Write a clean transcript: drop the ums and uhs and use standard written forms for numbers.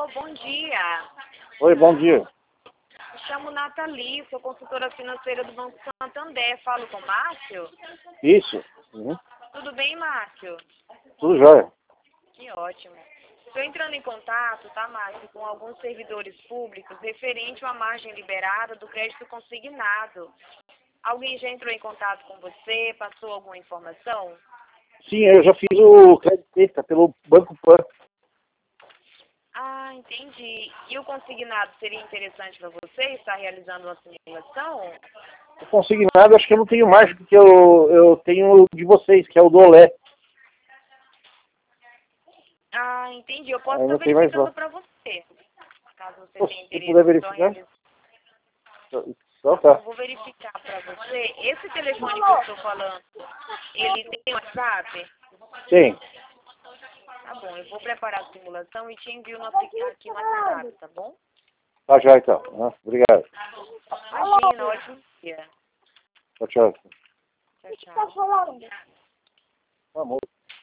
bom dia. Oi, bom dia. Me chamo Nathalie, sou consultora financeira do Banco Santander. Falo com o Márcio? Isso. Uhum. Tudo bem, Márcio? Tudo jóia. Que ótimo. Estou entrando em contato, tá, Márcio, com alguns servidores públicos referente à margem liberada do crédito consignado. Alguém já entrou em contato com você? Passou alguma informação? Sim, eu já fiz o crédito extra pelo Banco Pan. Ah, entendi. E o consignado seria interessante para você estar realizando uma simulação? O consignado, acho que eu não tenho mais, porque eu tenho o de vocês, que é o do Olé. Ah, entendi. Eu posso Aí estar não tem mais lá. verificando para você, caso você Pô, tenha se puder interesse. verificar. Então tá. Eu vou verificar para você. Esse telefone que eu estou falando, ele tem WhatsApp? Tem. Tá bom, eu vou preparar a simulação e te envio aqui no WhatsApp, tá bom? Tá já então. Obrigado. Imagina, ótimo dia. Tchau, tchau. Tchau, tchau. Amor.